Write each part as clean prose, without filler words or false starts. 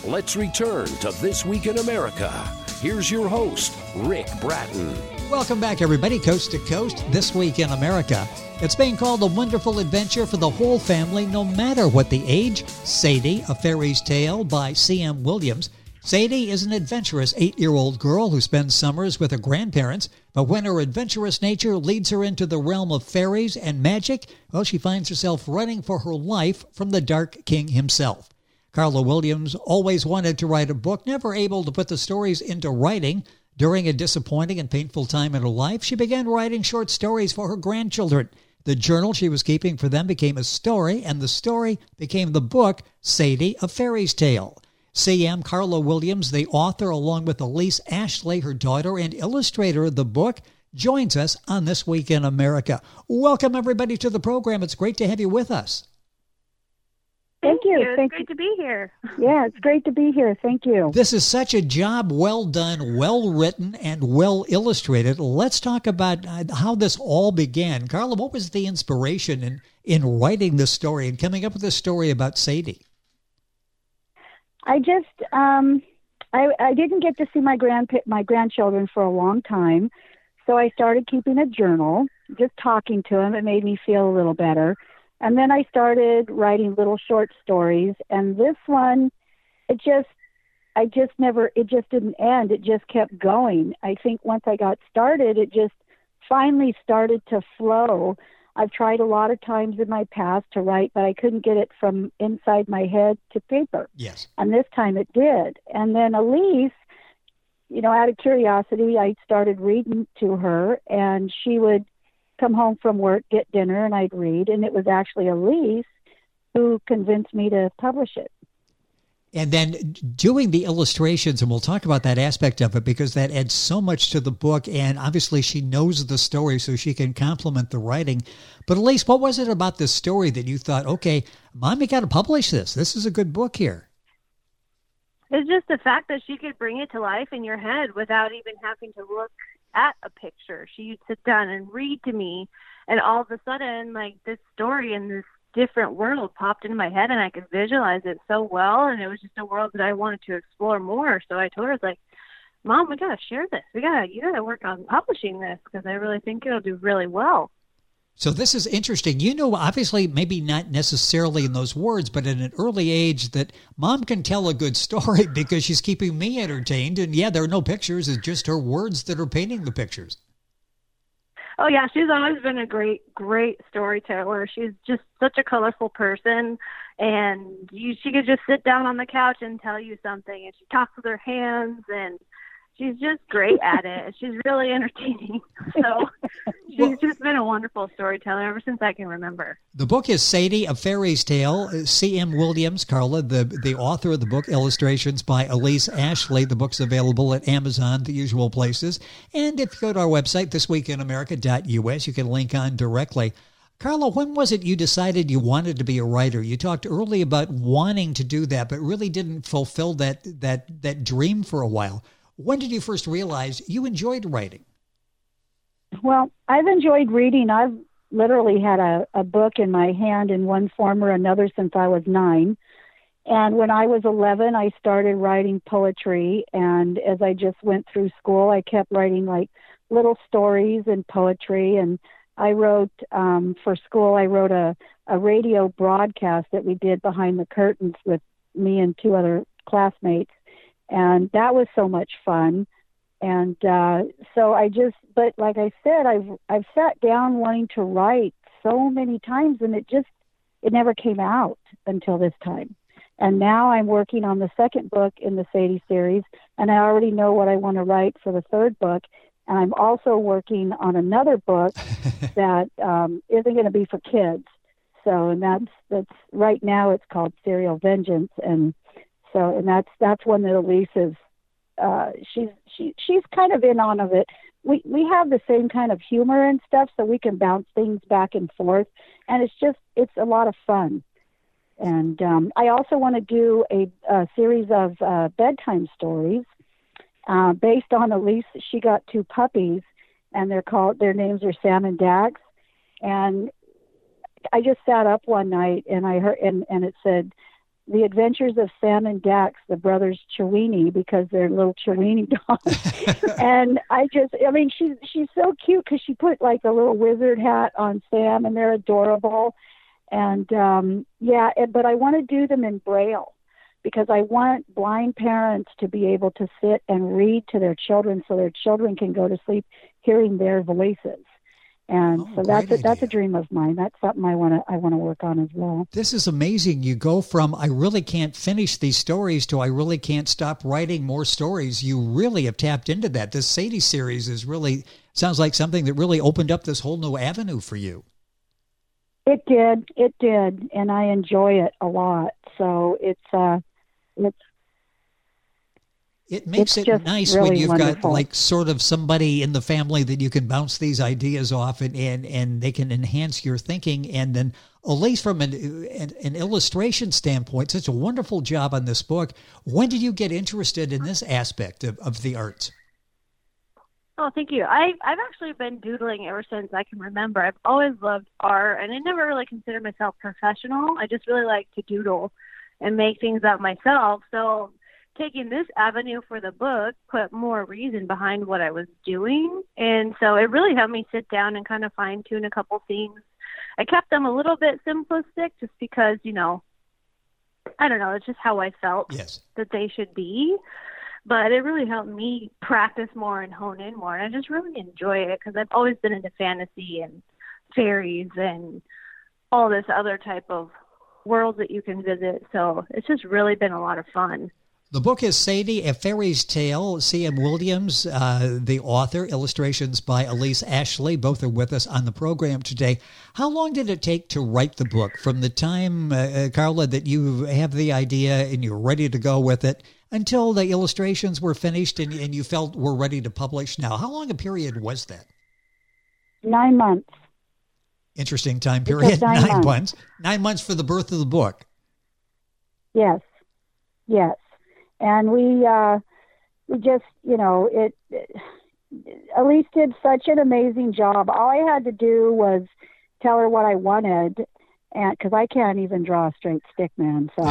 Let's return to This Week in America. Here's your host, Rick Bratton. Welcome back, everybody, coast to coast, This Week in America. It's being called a wonderful adventure for the whole family, no matter what the age. Sadie, A Fairy's Tale by C.M. Williams. Sadie is an adventurous 8-year-old girl who spends summers with her grandparents, but when her adventurous nature leads her into the realm of fairies and magic, well, she finds herself running for her life from the Dark King himself. Carla Williams always wanted to write a book, never able to put the stories into writing. During a disappointing and painful time in her life, she began writing short stories for her grandchildren. The journal she was keeping for them became a story, and the story became the book, Sadie, A Fairy's Tale. C.M. Carla Williams, the author, along with Elise Ashley, her daughter and illustrator of the book, joins us on This Week in America. Welcome, everybody, to the program. It's great to have you with us. Thank you. It's great to be here. Yeah, it's great to be here. Thank you. This is such a job well done, well written, and well illustrated. Let's talk about how this all began. Carla, what was the inspiration in writing this story and coming up with this story about Sadie? I just, I didn't get to see my grandchildren for a long time, so I started keeping a journal, just talking to them. It made me feel a little better. And then I started writing little short stories, and this one, it just didn't end. It just kept going. I think once I got started, it just finally started to flow. I've tried a lot of times in my past to write, but I couldn't get it from inside my head to paper. Yes. And this time it did. And then Elise, out of curiosity, I started reading to her, and she would come home from work, get dinner, and I'd read. And it was actually Elise who convinced me to publish it. And then doing the illustrations, and we'll talk about that aspect of it because that adds so much to the book. And obviously she knows the story so she can complement the writing. But Elise, what was it about this story that you thought, okay, Mom, you got to publish this. This is a good book here. It's just the fact that she could bring it to life in your head without even having to look at a picture. She'd sit down and read to me, and all of a sudden, like, this story and this different world popped into my head, and I could visualize it so well, and it was just a world that I wanted to explore more. So I told her, like, Mom, we gotta share this. You gotta work on publishing this because I really think it'll do really well. So this is interesting. Obviously, maybe not necessarily in those words, but at an early age that Mom can tell a good story because she's keeping me entertained. And yeah, there are no pictures. It's just her words that are painting the pictures. Oh, yeah. She's always been a great storyteller. She's just such a colorful person. And she could just sit down on the couch and tell you something. And she talks with her hands, and she's just great at it. She's really entertaining. So she's just been a wonderful storyteller ever since I can remember. The book is Sadie, A Fairy's Tale. C.M. Williams, Carla, the author of the book, illustrations by Elise Ashley. The book's available at Amazon, the usual places. And if you go to our website, thisweekinamerica.us, you can link on directly. Carla, when was it you decided you wanted to be a writer? You talked early about wanting to do that, but really didn't fulfill that dream for a while. When did you first realize you enjoyed writing? Well, I've enjoyed reading. I've literally had a book in my hand in one form or another since I was 9. And when I was 11, I started writing poetry. And as I just went through school, I kept writing like little stories and poetry. And I wrote, for school, I wrote a radio broadcast that we did behind the curtains with me and 2 other classmates. And that was so much fun. And but like I said, I've sat down wanting to write so many times, and it never came out until this time. And now I'm working on the second book in the Sadie series, and I already know what I want to write for the third book. And I'm also working on another book that isn't going to be for kids. So, and that's right now it's called Serial Vengeance, and that's one that Elise is. She's kind of in on of it. We have the same kind of humor and stuff, so we can bounce things back and forth, and it's a lot of fun. And I also want to do a series of bedtime stories based on Elise. She got 2 puppies, and their names are Sam and Dax. And I just sat up one night and I heard, and it said, The Adventures of Sam and Dax, the brothers Chewini, because they're little Chewini dogs. And she's so cute because she put like a little wizard hat on Sam, and they're adorable. And but I want to do them in Braille because I want blind parents to be able to sit and read to their children so their children can go to sleep hearing their voices. And so that's a dream of mine. That's something I want to work on as well. This is amazing. You go from I really can't finish these stories to I really can't stop writing more stories. You really have tapped into that. This Sadie series sounds like something that really opened up this whole new avenue for you. It did, and I enjoy it a lot. So it makes it nice really when you've wonderful. got like sort of somebody in the family that you can bounce these ideas off and they can enhance your thinking. And then Elise, from an illustration standpoint, such a wonderful job on this book. When did you get interested in this aspect of the arts? Oh, thank you. I've actually been doodling ever since I can remember. I've always loved art, and I never really considered myself professional. I just really like to doodle and make things up myself. So taking this avenue for the book put more reason behind what I was doing. And so it really helped me sit down and kind of fine tune a couple things. I kept them a little bit simplistic just because, I don't know, it's just how I felt that they should be. But it really helped me practice more and hone in more. And I just really enjoy it because I've always been into fantasy and fairies and all this other type of world that you can visit. So it's just really been a lot of fun. The book is Sadie, A Fairy's Tale. C.M. Williams, the author, illustrations by Elise Ashley. Both are with us on the program today. How long did it take to write the book? From the time, Carla, that you have the idea and you're ready to go with it until the illustrations were finished and you felt were ready to publish now? How long a period was that? 9 months. Interesting time period. 9 months. 9 months for the birth of the book. Yes. And we just, Elise did such an amazing job. All I had to do was tell her what I wanted, and because I can't even draw a straight stick, man. So,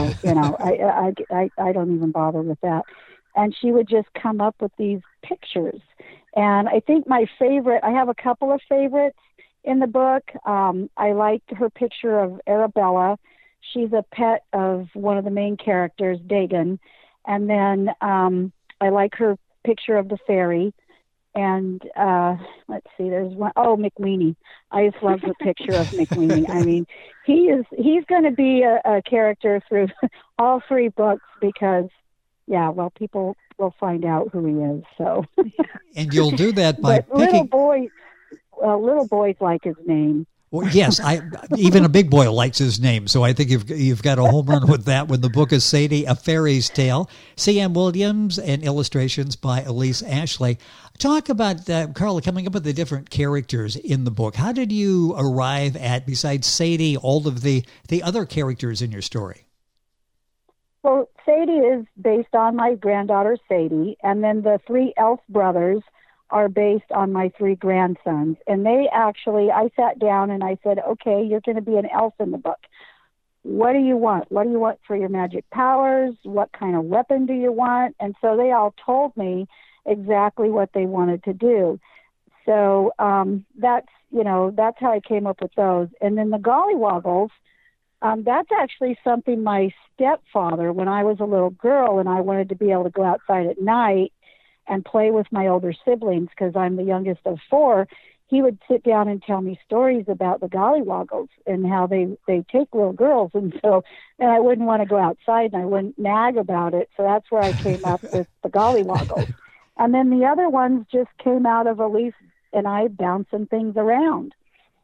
I don't even bother with that. And she would just come up with these pictures. And I think my favorite, I have a couple of favorites in the book. I liked her picture of Arabella. She's a pet of one of the main characters, Dagon. And then I like her picture of the fairy. And let's see, there's one. Oh, McWeenie. I just love the picture of McWeenie. I mean, he's going to be a character through all 3 books because, people will find out who he is. So, and you'll do that by picking. Little boys like his name. Well, yes, even a big boy likes his name, so I think you've got a home run with that. When the book is Sadie, A Fairy's Tale, C.M. Williams, and illustrations by Elise Ashley. Talk about, Carla, coming up with the different characters in the book. How did you arrive at, besides Sadie, all of the other characters in your story? Well, Sadie is based on my granddaughter, Sadie, and then the 3 elf brothers are based on my 3 grandsons. And I sat down and I said, okay, you're going to be an elf in the book. What do you want? What do you want for your magic powers? What kind of weapon do you want? And so they all told me exactly what they wanted to do. So that's how I came up with those. And then the Gollywoggles, that's actually something my stepfather, when I was a little girl and I wanted to be able to go outside at night and play with my older siblings because I'm the youngest of 4, he would sit down and tell me stories about the Gollywoggles and how they take little girls. And so then I wouldn't want to go outside and I wouldn't nag about it. So that's where I came up with the Gollywoggles. And then the other ones just came out of Elise and I bouncing things around.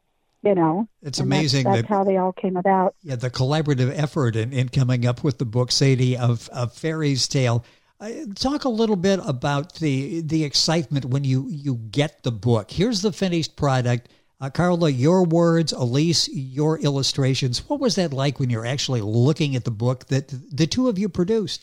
It's amazing. That's how they all came about. Yeah, the collaborative effort in coming up with the book, Sadie, of Fairy's Tale. Talk a little bit about the excitement when you get the book. Here's the finished product. Carla, your words, Elise, your illustrations. What was that like when you're actually looking at the book that the 2 of you produced?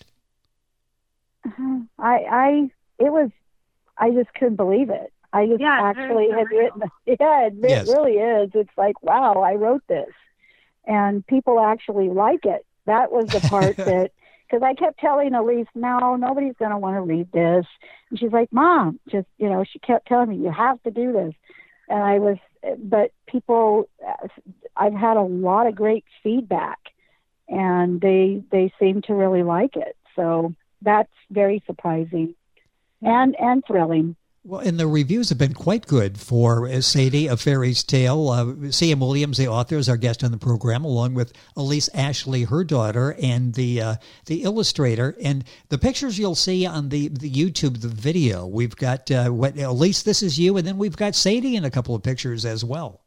I just couldn't believe it. I just actually had written. It really is. It's like, wow, I wrote this, and people actually like it. That was the part that, because I kept telling Elise, no, nobody's going to want to read this. And she's like, Mom, just, she kept telling me, you have to do this. And but people, I've had a lot of great feedback, and they seem to really like it. So that's very surprising and thrilling. Well, and the reviews have been quite good for Sadie, A Fairy's Tale. C.M. Williams, the author, is our guest on the program, along with Elise Ashley, her daughter, and the illustrator. And the pictures you'll see on the YouTube, the video, we've got, Elise, this is you, and then we've got Sadie in a couple of pictures as well.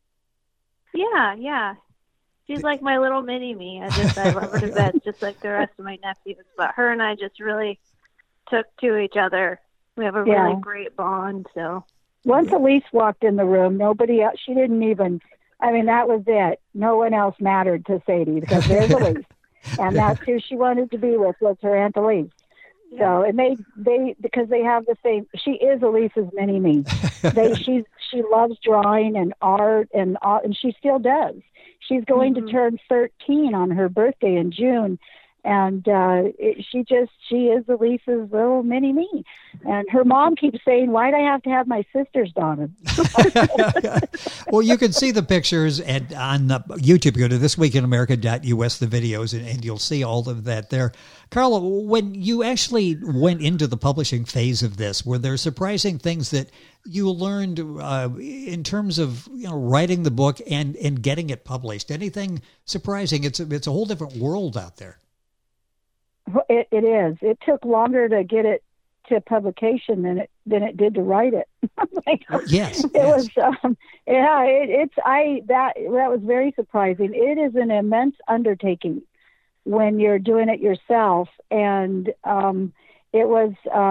Yeah. She's like my little mini-me. I love her to bed, just like the rest of my nephews. But her and I just really took to each other. We have a really great bond. So once Elise walked in the room, nobody else, she didn't even, that was it. No one else mattered to Sadie, because there's Elise. And that's who she wanted to be with, was her Aunt Elise. Yeah. So, and they because they have the same, she is Elise's mini-me. She loves drawing and art and she still does. She's going to turn 13 on her birthday in June. And she is Elise's little mini-me. And her mom keeps saying, why'd I have to have my sister's daughter? Well, you can see the pictures on YouTube. Go to thisweekinamerica.us, the videos, and you'll see all of that there. Carla, when you actually went into the publishing phase of this, were there surprising things that you learned in terms of writing the book and getting it published? Anything surprising? It's a whole different world out there. It is. It took longer to get it to publication than it did to write it. Yes. It was. That was very surprising. It is an immense undertaking when you're doing it yourself, and it was.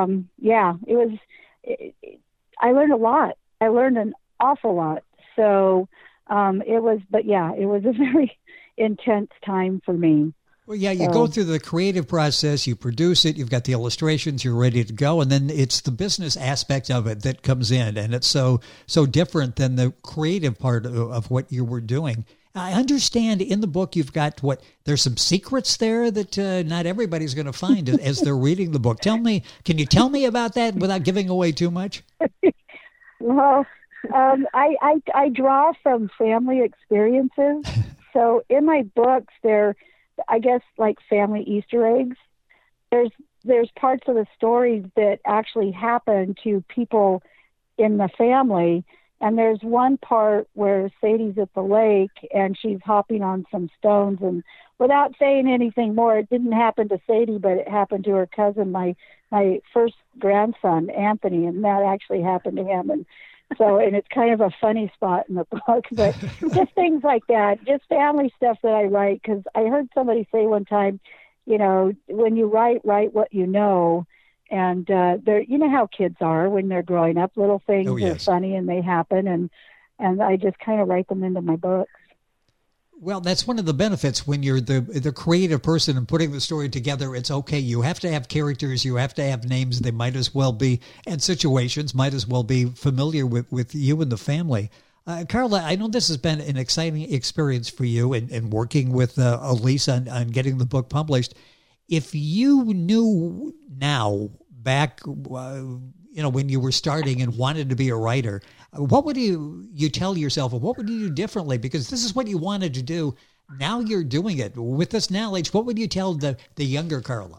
I learned a lot. I learned an awful lot. So it was. But yeah, it was a very intense time for me. Well, yeah, you go through the creative process, you produce it, you've got the illustrations, you're ready to go, and then it's the business aspect of it that comes in, and it's so different than the creative part of what you were doing. I understand in the book you've got there's some secrets there that not everybody's going to find as they're reading the book. Can you tell me about that without giving away too much? Well, I draw from family experiences, so in my books they're, I guess, like family Easter eggs. There's parts of the stories that actually happen to people in the family. And there's one part where Sadie's at the lake and she's hopping on some stones. And without saying anything more, it didn't happen to Sadie, but it happened to her cousin, my first grandson, Anthony. And that actually happened to him. And it's kind of a funny spot in the book, but just things like that, just family stuff that I write. Because I heard somebody say one time, when you write what you know. And how kids are when they're growing up. Little things are funny and they happen, and I just kind of write them into my books. Well, that's one of the benefits when you're the creative person and putting the story together. It's okay. You have to have characters. You have to have names. They might as well be, and situations might as well be familiar with you and the family. Carla, I know this has been an exciting experience for you and working with Elise on getting the book published. If you knew now, back, when you were starting and wanted to be a writer, what would you tell yourself, or what would you do differently? Because this is what you wanted to do. Now you're doing it. With this knowledge, what would you tell the younger Carla?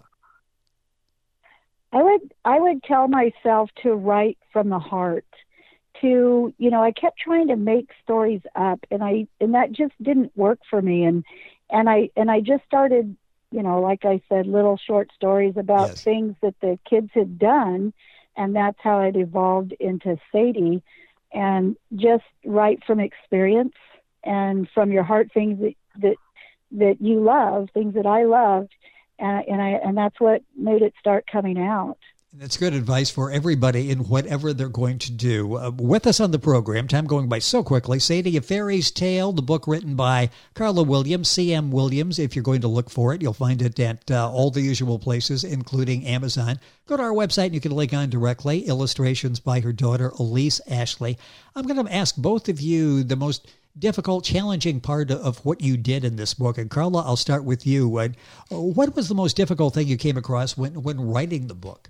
I would tell myself to write from the heart. I kept trying to make stories up, and that just didn't work for me. And I just started, like I said, little short stories about things that the kids had done, and that's how it evolved into Sadie. And just write from experience and from your heart, things that you love, things that I loved, and that's what made it start coming out. That's good advice for everybody in whatever they're going to do. With us on the program, time going by so quickly, Sadie, A Fairy's Tale, the book written by Carla Williams, C.M. Williams. If you're going to look for it, you'll find it at all the usual places, including Amazon. Go to our website and you can link on directly. Illustrations by her daughter, Elise Ashley. I'm going to ask both of you the most difficult, challenging part of what you did in this book? And Carla, I'll start with you. What was the most difficult thing you came across when writing the book?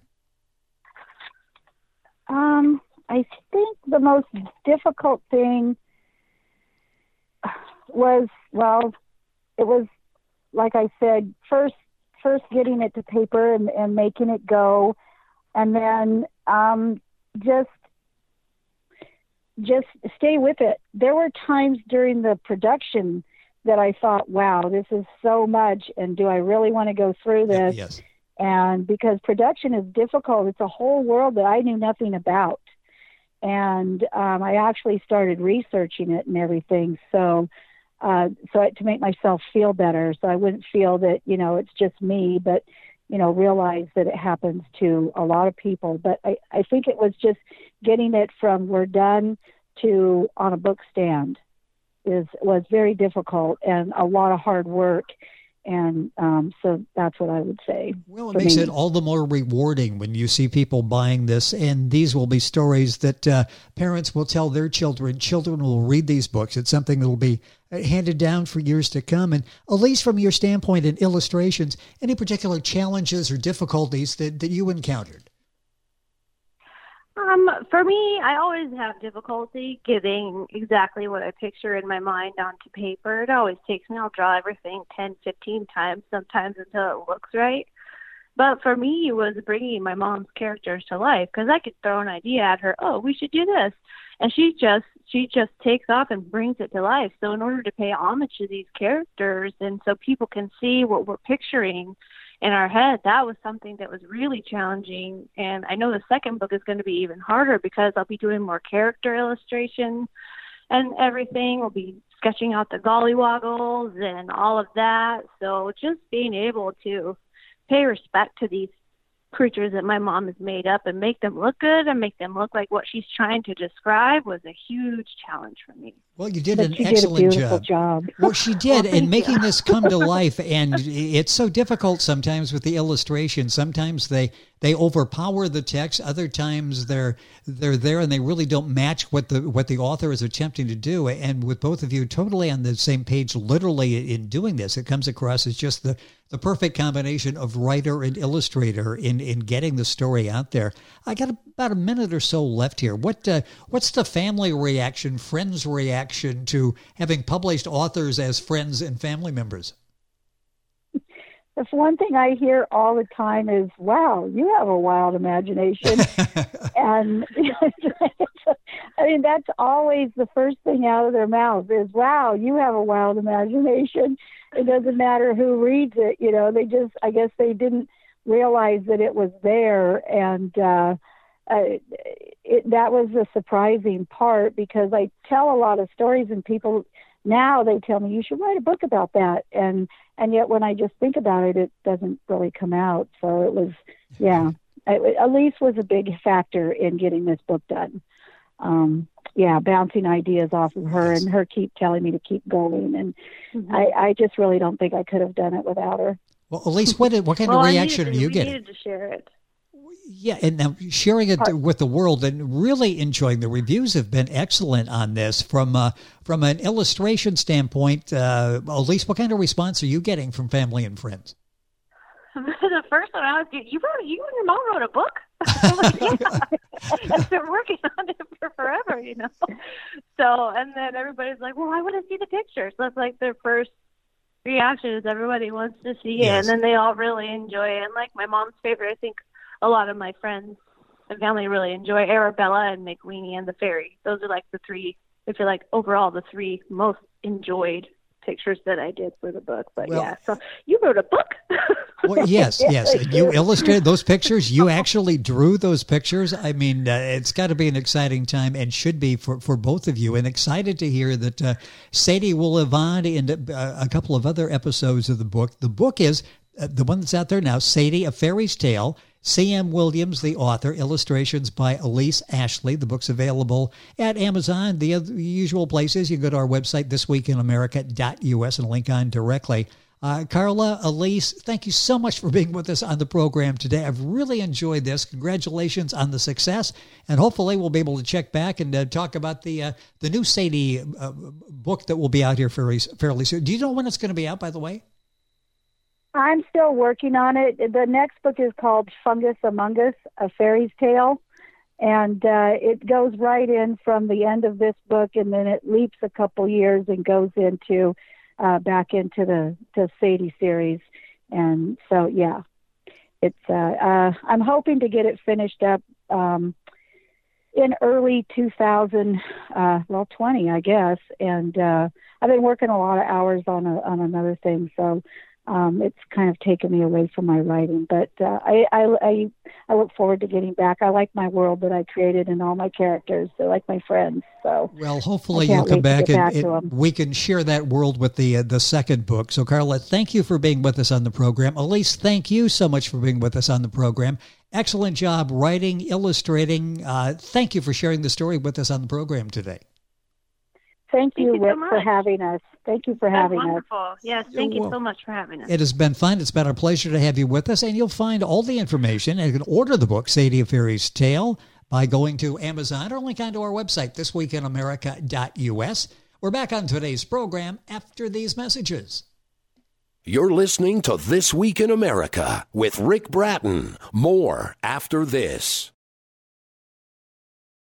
I think the most difficult thing was, it was, like I said, first getting it to paper and making it go, and then just stay with it. There were times during the production that I thought, wow, this is so much, and do I really want to go through this? Yes. And because production is difficult, it's a whole world that I knew nothing about. And I actually started researching it and everything, so to make myself feel better, so I wouldn't feel that, it's just me, but, realize that it happens to a lot of people. But I think it was just getting it from we're done to on a book stand was very difficult and a lot of hard work. And so that's what I would say. Well, it makes it all the more rewarding when you see people buying this. And these will be stories that parents will tell their children. Children will read these books. It's something that will be handed down for years to come. And Elise, from your standpoint in illustrations, any particular challenges or difficulties that you encountered? For me, I always have difficulty getting exactly what I picture in my mind onto paper. It always takes me, I'll draw everything 10, 15 times sometimes until it looks right. But for me, it was bringing my mom's characters to life, because I could throw an idea at her, oh, we should do this. And she just takes off and brings it to life. So in order to pay homage to these characters and so people can see what we're picturing in our head, that was something that was really challenging. And I know the second book is going to be even harder because I'll be doing more character illustration and everything. We'll be sketching out the gollywoggles and all of that. So just being able to pay respect to these creatures that my mom has made up and make them look good and make them look like what she's trying to describe was a huge challenge for me. Well, you did an excellent job. Well, she did, and making this come to life. And it's so difficult sometimes with the illustration. Sometimes they overpower the text. Other times they're there and they really don't match what the author is attempting to do. And with both of you totally on the same page, literally in doing this, it comes across as just the perfect combination of writer and illustrator in getting the story out there. I got about a minute or so left here. What's the family reaction, friends' reaction to having published authors as friends and family members? That's one thing I hear all the time is, wow, you have a wild imagination. And I mean, that's always the first thing out of their mouth is, wow, you have a wild imagination. It doesn't matter who reads it. I guess they didn't realize that it was there. And that was the surprising part, because I tell a lot of stories and people now they tell me you should write a book about that. And yet when I just think about it, it doesn't really come out. So it was, Elise was a big factor in getting this book done. Bouncing ideas off of her and her keep telling me to keep going. And I just really don't think I could have done it without her. Well, Elise, what kind of reaction are you getting? We needed to share it. Yeah, and now sharing it with the world and really enjoying the reviews have been excellent on this. From an illustration standpoint, Elise, what kind of response are you getting from family and friends? The first one I was getting, you and your mom wrote a book? I'm like, yeah. I've been working on it for forever, So, and then everybody's like, well, I want to see the pictures. That's like their first reaction is everybody wants to see it, and then they all really enjoy it. And like my mom's favorite, I think a lot of my friends and family really enjoy Arabella and McWeenie and the Fairy. Those are like the three, I feel like overall the three most enjoyed pictures that I did for the book. But so you wrote a book. Well, yes. You illustrated those pictures. You actually drew those pictures. I mean, it's got to be an exciting time and should be for both of you. And excited to hear that Sadie will live on in a couple of other episodes of the book. The book is the one that's out there now, Sadie, A Fairy's Tale. C.M. Williams, the author, illustrations by Elise Ashley. The book's available at Amazon, the usual places. You can go to our website, thisweekinamerica.us, and link on directly. Carla, Elise, thank you so much for being with us on the program today. I've really enjoyed this. Congratulations on the success, and hopefully we'll be able to check back and talk about the new Sadie book that will be out here fairly soon. Do you know when it's going to be out, by the way? I'm still working on it. The next book is called Fungus Among Us, A Fairy's Tale, and it goes right in from the end of this book, and then it leaps a couple years and goes into back into the Sadie series. And so, yeah, it's I'm hoping to get it finished up in early 2020, I guess. And I've been working a lot of hours on another thing, so it's kind of taken me away from my writing. But I look forward to getting back. I like my world that I created and all my characters. They're like my friends. So well, hopefully you'll come back and we can share that world with the second book. So Carla, thank you for being with us on the program. Elise, thank you so much for being with us on the program. Excellent job writing, illustrating. Thank you for sharing the story with us on the program today. Thank you, Rick, for having us. Thank you for having wonderful. us. Yes, thank you so much for having us. It has been fun. It's been a pleasure to have you with us, and you'll find all the information and you can order the book, Sadie A Fairy's Tale, by going to Amazon or link onto our website, thisweekinamerica.us. We're back on today's program after these messages. You're listening to This Week in America with Rick Bratton. More after this.